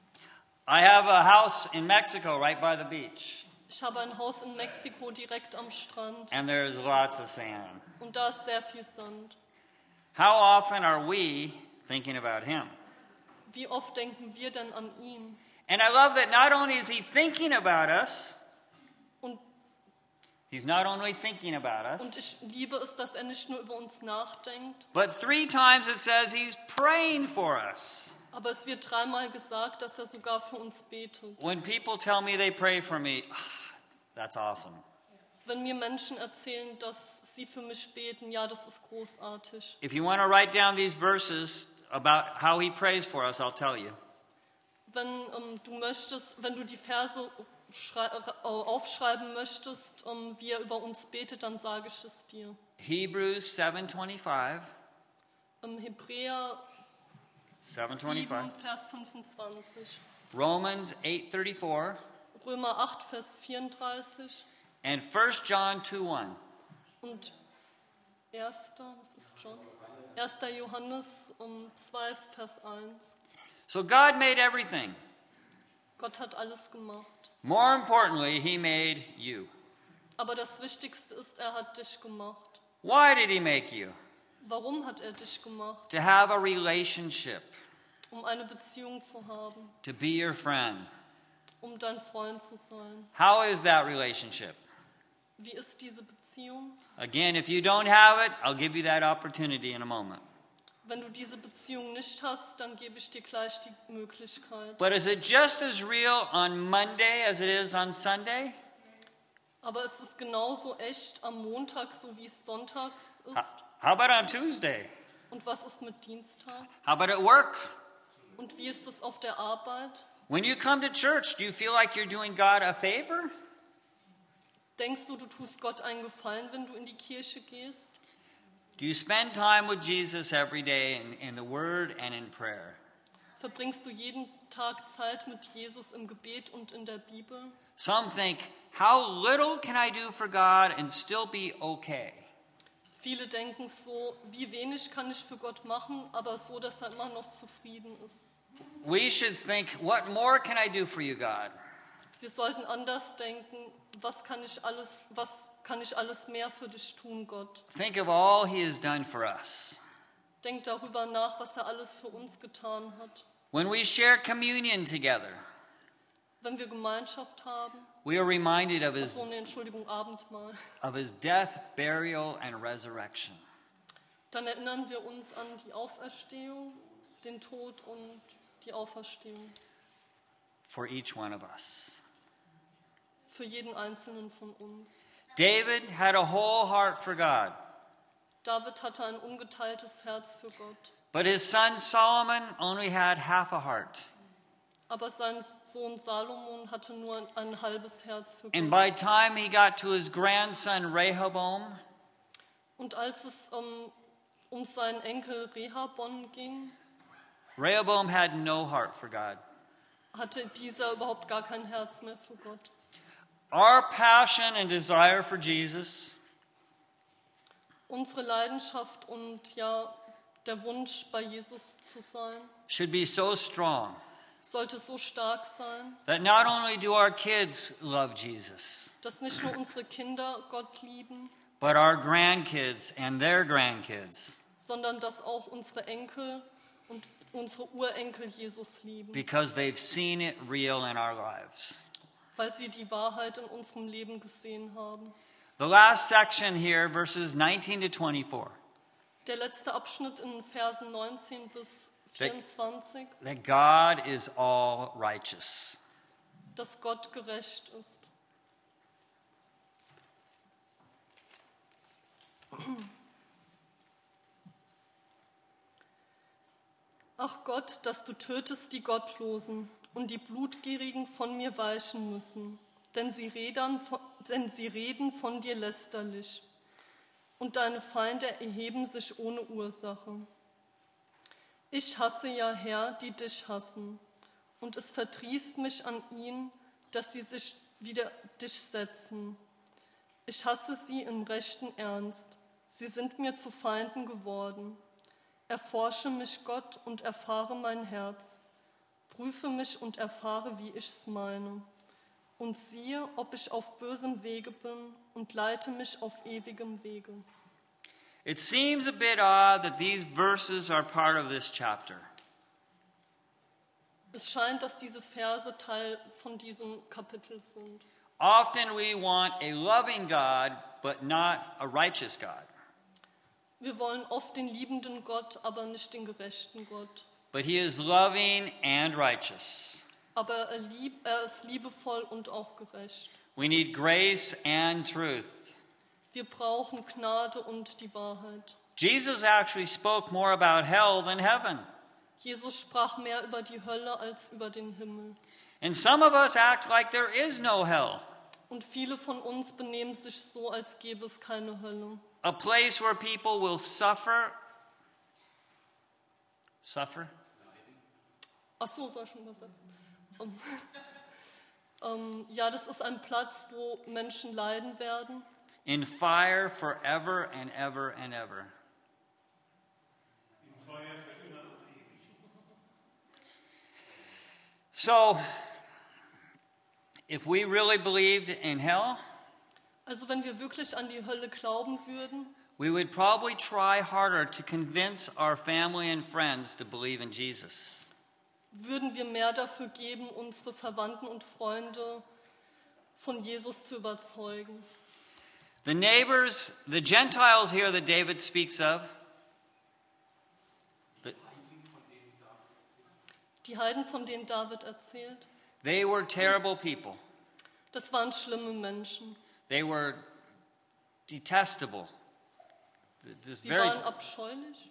I have a house in Mexico right by the beach, Ich habe ein Haus in Mexiko direkt am Strand and there's lots of sand. und da ist sehr viel Sand. How often are we thinking about him? Wie oft denken wir denn an ihn? And I love that not only is he thinking about us, Und, he's not only thinking about us, und ich liebe es, dass er nicht nur über uns nachdenkt, but three times it says he's praying for us. aber es wird dreimal gesagt, dass er sogar für uns betet. When people tell me they pray for me, that's awesome. Wenn mir Menschen erzählen, dass sie für mich beten, ja, das ist großartig. If you want to write down these verses about how he prays for us, I'll tell you. Wenn ähm, du möchtest, wenn du die Verse schrei- äh, aufschreiben möchtest, ähm, wie er über uns betet, dann sage ich es dir. Hebrews seven twenty-five. Im Hebräer seven sieben, twenty-five. Vers fünfundzwanzig, Romans eight thirty-four. Römer acht, Vers vierunddreißig And First John two one. und erster, was ist John? erster Johannes um zwei, Vers eins. So God made everything. Gott hat alles gemacht. More importantly, he made you. Aber das Wichtigste ist, er hat dich gemacht. Why did he make you? Warum hat er dich gemacht? To have a relationship, Um eine Beziehung zu haben, to be your friend. um dein Freund zu sein. How is that relationship? Wie ist diese Beziehung? Again, if you don't have it, I'll give you that opportunity in a moment. Wenn du diese Beziehung nicht hast, dann gebe ich dir gleich die Möglichkeit. But is it just as real on Monday as it is on Sunday? Aber es ist genauso echt am Montag, so wie es sonntags ist. How how about on Tuesday? Und was ist mit Dienstag? How about at work? Und wie ist es auf der Arbeit? When you come to church, do you feel like you're doing God a favor? Denkst du, du tust Gott einen Gefallen, wenn du in die Kirche gehst? Do you spend time with Jesus every day in, in the Word and in prayer? Verbringst du jeden Tag Zeit mit Jesus im Gebet und in der Bibel? Some think, how little can I do for God and still be okay? Viele denken so, wie wenig kann ich für Gott machen, aber so, dass er immer noch zufrieden ist. We should think, what more can I do for you, God? Wir sollten anders denken, was kann ich alles, was kann ich alles mehr für dich tun, Gott? Think of all He has done for us. Denk darüber nach, was er alles für uns getan hat. When we share communion together, Wenn wir Gemeinschaft haben, we are reminded of His, so eine Entschuldigung, Abendmahl, of his death, burial, and resurrection. dann erinnern wir uns an die Auferstehung, den Tod und die Auferstehung. For each one of us. Für jeden Einzelnen von uns. David had a whole heart for God, David hatte ein ungeteiltes Herz für Gott. but his son Solomon only had half a heart. Aber sein Sohn Salomon hatte nur ein, ein halbes Herz für And Gott. by the time he got to his grandson Rehoboam, Und als es um, um seinen Enkel Rehoboam ging, Rehoboam had no heart for God. hatte dieser überhaupt gar kein Herz mehr für Gott. Our passion and desire for Jesus Unsere Leidenschaft und ja der Wunsch, bei Jesus zu sein, should be so strong sollte so stark sein, that not only do our kids love Jesus, dass nicht nur unsere Kinder Gott lieben, but our grandkids and their grandkids, sondern dass auch unsere Enkel und unsere Urenkel Jesus lieben, because they've seen it real in our lives. weil sie die Wahrheit in unserem Leben gesehen haben. The last section here, verses nineteen to twenty-four. Der letzte Abschnitt in Versen neunzehn bis vierundzwanzig, That God is all righteous. dass Gott gerecht ist. Ach Gott, dass du tötest die Gottlosen und die Blutgierigen von mir weichen müssen, denn sie reden von, denn sie reden von dir lästerlich und deine Feinde erheben sich ohne Ursache. Ich hasse ja, Herr, die dich hassen, und es verdrießt mich an ihnen, dass sie sich wider dich setzen. Ich hasse sie im rechten Ernst, sie sind mir zu Feinden geworden. Erforsche mich, Gott, und erfahre mein Herz. Prüfe mich und erfahre, wie ich's meine. Und siehe, ob ich auf bösem Wege bin, und leite mich auf ewigem Wege. It seems a bit odd that these verses are part of this chapter. Es scheint, dass diese Verse Teil von diesem Kapitel sind. Often we want a loving God, but not a righteous God. Wir wollen oft den liebenden Gott, aber nicht den gerechten Gott. But he is loving and righteous. Aber er, lieb, er ist liebevoll und auch gerecht. We need grace and truth. Wir brauchen Gnade und die Wahrheit. Jesus actually spoke more about hell than heaven. Jesus sprach mehr über die Hölle als über den Himmel. And some of us act like there is no hell, Und viele von uns benehmen sich so, als gäbe es keine Hölle. a place where people will suffer. Suffer? Ach so, soll ich schon übersetzen? Um, ähm, ja, das ist ein Platz, wo Menschen leiden werden. In fire forever and ever and ever. So, if we really believed in hell, Also wenn wir wirklich an die Hölle glauben würden, we would probably try harder to convince our family and friends to believe in Jesus. würden wir mehr dafür geben, unsere Verwandten und Freunde von Jesus zu überzeugen. The neighbors, the Gentiles here that David speaks of, the- Die Heiden, von denen David erzählt, they were terrible people. das waren schlimme Menschen. They were detestable. Just Sie very, waren abscheulich.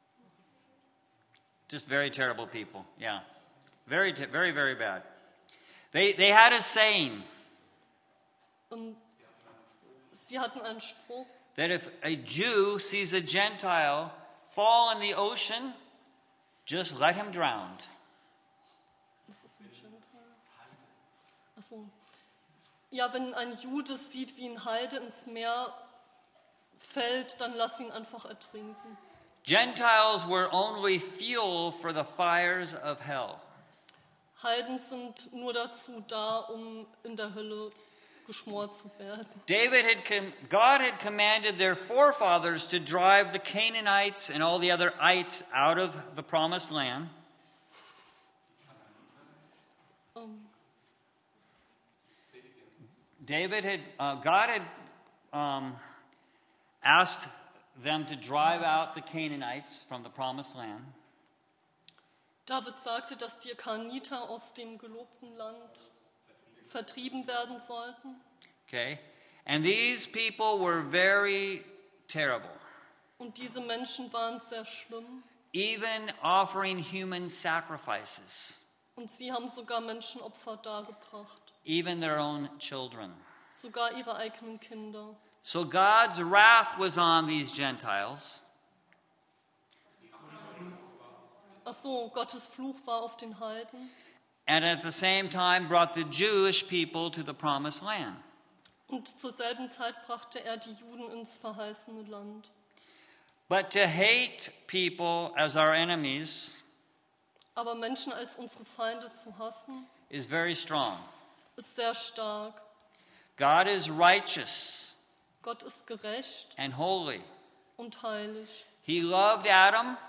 just very terrible people. Yeah, very, te- very, very bad. They they had a saying Und sie hatten einen Spruch, that if a Jew sees a Gentile fall in the ocean, just let him drown. was ist ein Gentile? Ach so. Ja, wenn ein Jude sieht, wie ein Heide ins Meer fällt, dann lass ihn einfach ertrinken. Gentiles were only fuel for the fires of hell. Heiden sind nur dazu da, um in der Hölle geschmort zu werden. David had com- God had commanded their forefathers to drive the Canaanites and all the other ites out of the promised land. Ähm, David had, uh, God had um, asked them to drive out the Canaanites from the promised land. David sagte, dass die Kananiter aus dem gelobten Land vertrieben werden sollten. Okay? And these people were very terrible, Und diese Menschen waren sehr schlimm. even offering human sacrifices, Und sie haben sogar Menschenopfer dargebracht. even their own children. Sogar ihre eigenen Kinder. So God's wrath was on these Gentiles. Ach so, Gottes Fluch war auf den Heiden. And at the same time brought the Jewish people to the promised land. Und zur selben Zeit brachte er die Juden ins verheißene Land. But to hate people as our enemies Aber Menschen als unsere Feinde zu hassen, is very strong. ist sehr stark. God is righteous Gott ist gerecht and holy. und heilig. He loved Adam,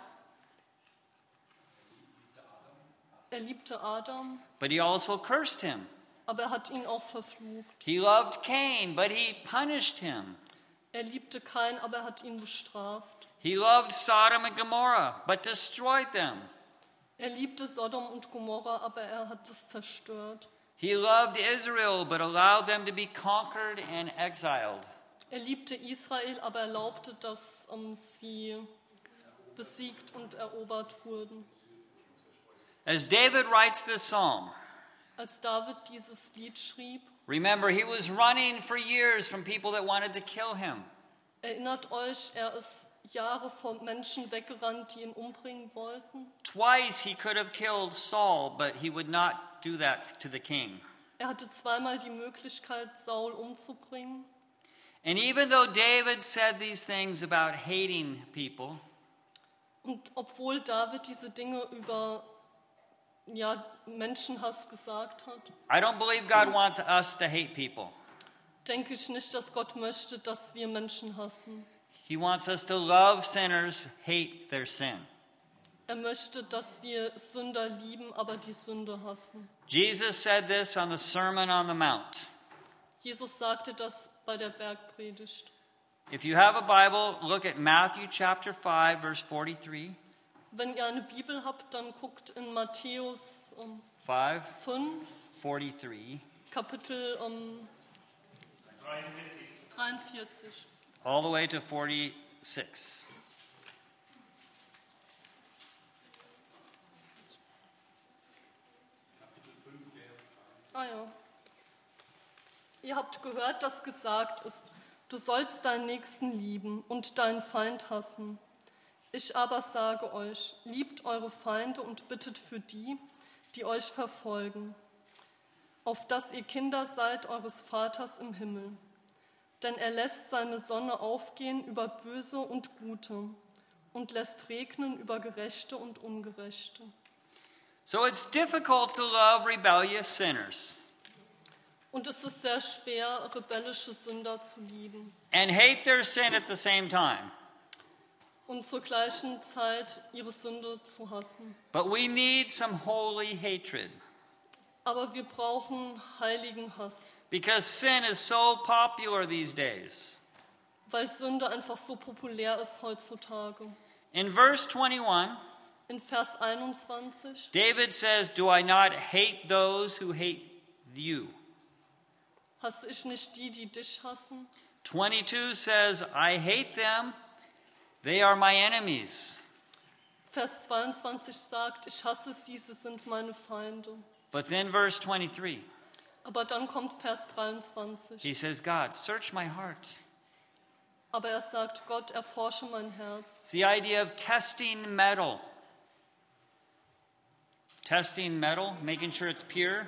Er liebte Adam, but he also cursed him. aber er hat ihn auch verflucht. He loved Cain, but he punished him. Er liebte Kain, aber er hat ihn bestraft. He loved Sodom and Gomorrah, but destroyed them. Er liebte Sodom und Gomorra, aber er hat es zerstört. He loved Israel, but allowed them to be conquered and exiled. Er liebte Israel, aber erlaubte, dass um, sie besiegt und erobert wurden. As David writes this psalm, Als David dieses Lied schrieb, remember, he was running for years from people that wanted to kill him. erinnert euch, er ist Jahre vor Menschen weggerannt, die ihn umbringen wollten. Twice he could have killed Saul, but he would not do that to the king. Er hatte zweimal die Möglichkeit, Saul umzubringen. And even though David said these things about hating people, Und obwohl David diese Dinge über ja, Menschenhass gesagt hat, I don't believe God wants us to hate people. denke ich nicht, dass Gott möchte, dass wir Menschen hassen. He wants us to love sinners, hate their sin. Er möchte, dass wir Sünder lieben, aber die Sünde hassen. Jesus said this on the Sermon on the Mount. Jesus sagte das bei der Bergpredigt. If you have a Bible, look at Matthew chapter five, verse forty-three. Wenn ihr eine Bibel habt, dann guckt in Matthäus um, five, fünf, forty-three, Kapitel um, dreiundvierzig. all the way to forty-six. Ah ja. Ihr habt gehört, dass gesagt ist, du sollst deinen Nächsten lieben und deinen Feind hassen. Ich aber sage euch, liebt eure Feinde und bittet für die, die euch verfolgen, auf dass ihr Kinder seid eures Vaters im Himmel. Denn er lässt seine Sonne aufgehen über Böse und Gute und lässt regnen über Gerechte und Ungerechte. So it's difficult to love rebellious sinners Und es ist sehr schwer, rebellische Sünder zu lieben and hate their sin at the same time. und zur gleichen Zeit ihre Sünde zu hassen. But we need some holy hatred Aber wir brauchen heiligen Hass, because sin is so popular these days. weil Sünde einfach so populär ist heutzutage. In verse twenty-one, In Vers einundzwanzig, David says, "Do I not hate those who hate you?" hasse ich nicht die, die dich hassen? twenty-two says, "I hate them. They are my enemies." Vers zweiundzwanzig sagt, ich hasse sie, sie sind meine Feinde. But then verse twenty-three, Aber dann kommt Vers dreiundzwanzig. he says, "God, search my heart." Aber er sagt, Gott, erforsche mein Herz. It's the idea of testing metal. Testing metal, making sure it's pure.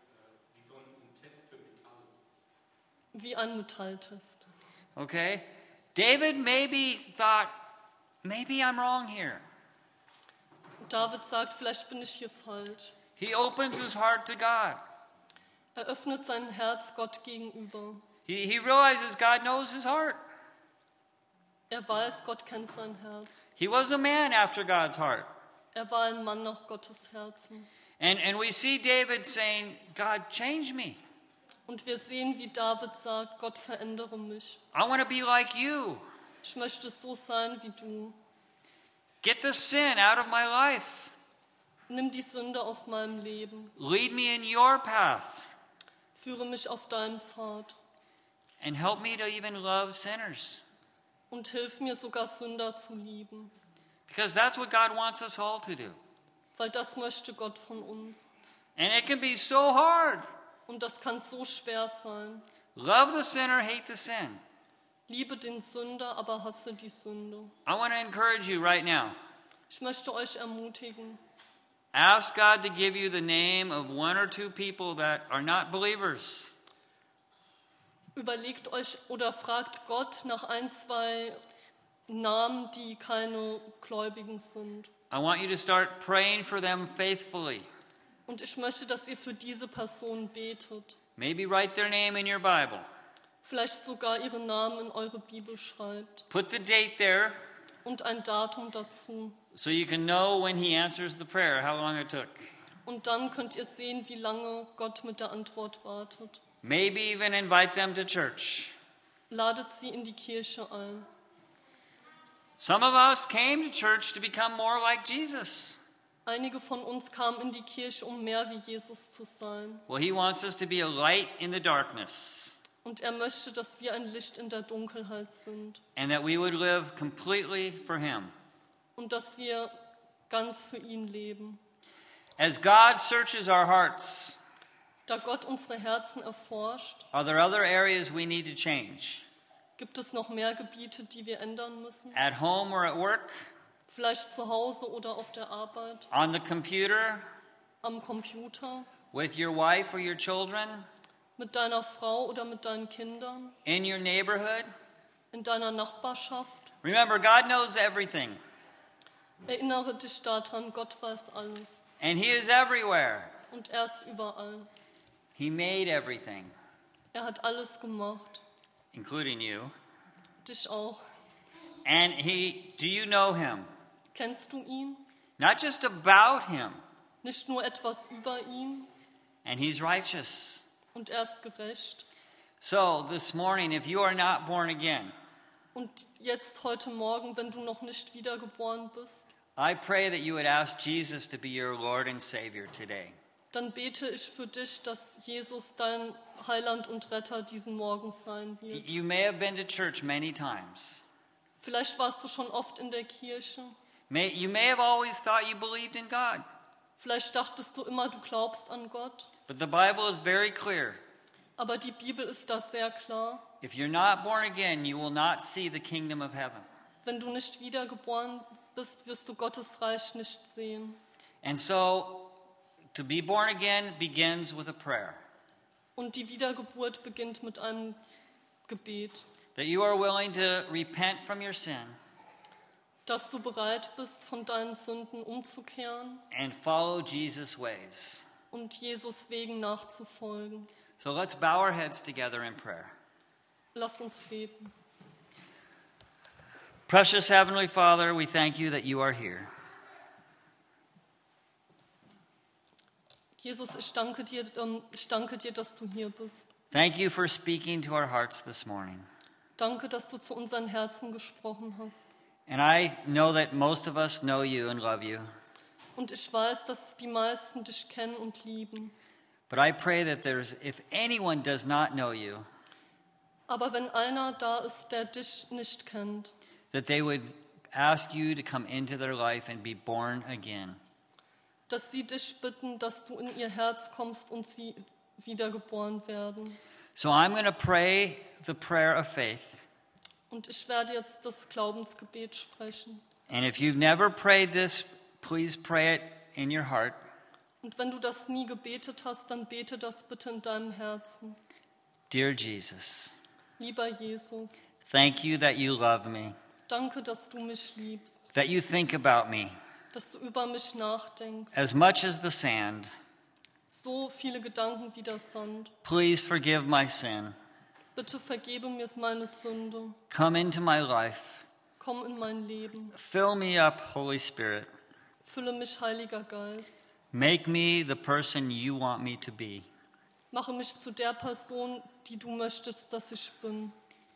Wie ein Metalltest. Okay? David maybe thought, maybe I'm wrong here. David sagt, vielleicht bin ich hier falsch. He opens his heart to God. Er öffnet sein Herz Gott gegenüber. He, he realizes God knows his heart. Er weiß, Gott kennt sein Herz. He was a man after God's heart. Er war ein Mann nach Gottes Herzen. And, and we see David saying, God, change me. Und wir sehen, wie David sagt, Gott, verändere mich. I want to be like you. Ich möchte so sein wie du. Get the sin out of my life. Nimm die Sünde aus meinem Leben. Lead me in your path. Führe mich auf deinen Pfad. And help me to even love sinners. Und hilf mir sogar Sünder zu lieben. Because that's what God wants us all to do. Weil das möchte Gott von uns. And it can be so hard. Und das kann so schwer sein. Love the sinner, hate the sin. Liebe den Sünder, aber hasse die Sünde. I want to encourage you right now. Ich möchte euch ermutigen. Ask God to give you the name of one or two people that are not believers. Überlegt euch oder fragt Gott nach ein, zwei Namen, die keine Gläubigen sind. I want you to start praying for them faithfully. Und ich möchte, dass ihr für diese Person betet. Maybe write their name in your Bible. Vielleicht sogar ihren Namen in eure Bibel schreibt. Put the date there Und ein Datum dazu, so you can know when he answers the prayer, how long it took. Und dann könnt ihr sehen, wie lange Gott mit der Antwort wartet. Maybe even invite them to church. Ladet sie in die Kirche ein. Some of us came to church to become more like Jesus. Einige von uns kamen in die Kirche, um mehr wie Jesus zu sein. Well, he wants us to be a light in the darkness. Und er möchte, dass wir ein Licht in der Dunkelheit sind. And that we would live completely for him. Und dass wir ganz für ihn leben. As God searches our hearts, Da Gott unsere Herzen erforscht, are there other areas we need to change? gibt es noch mehr Gebiete, die wir ändern müssen. At home or at work? Vielleicht zu Hause oder auf der Arbeit, On the computer? am Computer, With your wife or your children? mit deiner Frau oder mit deinen Kindern, In your neighborhood? in deiner Nachbarschaft. Remember, God knows everything. Erinnere dich daran, Gott weiß alles. And he is everywhere. Und er ist überall. He made everything, Er hat alles gemacht. including you. Dich auch. And he, do you know him? Kennst du ihn? Not just about him. Nicht nur etwas über ihn. And he's righteous. Und er ist gerecht. So this morning, if you are not born again, Und jetzt heute Morgen, wenn du noch nicht wiedergeboren bist, I pray that you would ask Jesus to be your Lord and Savior today. dann bete ich für dich, dass Jesus dein Heiland und Retter diesen Morgen sein wird. You may have been to church many times. Vielleicht warst du schon oft in der Kirche. May, you may have always thought you believed in God. Vielleicht dachtest du immer, du glaubst an Gott. But the Bible is very clear. Aber die Bibel ist da sehr klar. If you're not born again, you will not see the kingdom of heaven. Wenn du nicht wiedergeboren bist, wirst du Gottes Reich nicht sehen. And so, to be born again begins with a prayer. Und die Wiedergeburt beginnt mit einem Gebet. That you are willing to repent from your sin Dass du bereit bist, von deinen Sünden umzukehren and follow Jesus' ways. und Jesus Wegen nachzufolgen. So let's bow our heads together in prayer. Lasst uns beten. Precious Heavenly Father, we thank you that you are here. Jesus, ich danke dir, ähm, ich danke dir, dass du hier bist. Thank you for speaking to our hearts this morning. Danke, dass du zu unseren Herzen gesprochen hast. And I know that most of us know you and love you. Und ich weiß, dass die meisten dich kennen und lieben. But I pray that there's, if anyone does not know you, Aber wenn einer da ist, der dich nicht kennt, that they would ask you to come into their life and be born again. dass sie dich bitten, dass du in ihr Herz kommst und sie wiedergeboren werden. So I'm going to pray the prayer of faith. Und ich werde jetzt das Glaubensgebet sprechen. And if you've never prayed this, please pray it in your heart. Und wenn du das nie gebetet hast, dann bete das bitte in deinem Herzen. Dear Jesus, Lieber Jesus, thank you that you love me, danke, dass du mich liebst, that you think about me dass du über mich nachdenkst. as much as the sand. So viele Gedanken wie der Sand. Please forgive my sin. Bitte vergebe mir meine Sünde. Come into my life. Komm in mein Leben. Fill me up, Holy Spirit. Fülle mich, Heiliger Geist. Make me the person you want me to be. Mache mich zu der Person, die du möchtest, dass ich bin.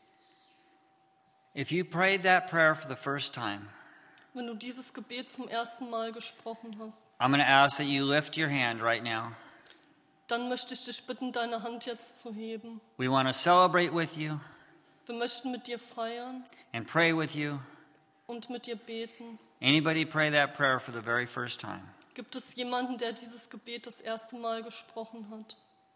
If you prayed that prayer for the first time, Wenn du dieses Gebet zum ersten Mal gesprochen hast, I'm going to ask that you lift your hand right now. dann möchte ich dich bitten, deine Hand jetzt zu heben. We want to celebrate with you Wir möchten mit dir feiern and pray with you. und mit dir beten. Anybody pray that prayer for the very first time? Gibt es jemanden, der dieses Gebet das erste Mal gesprochen hat?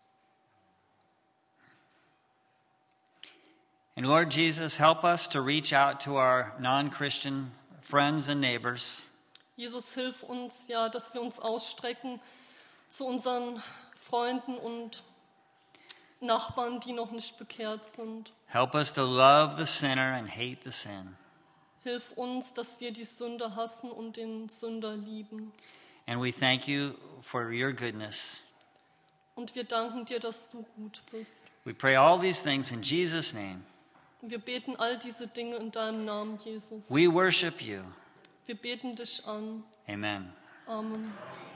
And Lord Jesus, help us to reach out to our non-Christian friends and neighbors. Jesus, hilf uns, ja, dass wir uns ausstrecken zu unseren Freunden und Nachbarn, die noch nicht bekehrt sind. Help us to love the sinner and hate the sin. Hilf uns, dass wir die Sünde hassen und den Sünder lieben. And we thank you for your goodness. Und wir danken dir, dass du gut bist. We pray all these things in Jesus' name. Wir beten all diese Dinge in deinem Namen, Jesus. We worship you. Wir beten dich an. Amen. Amen.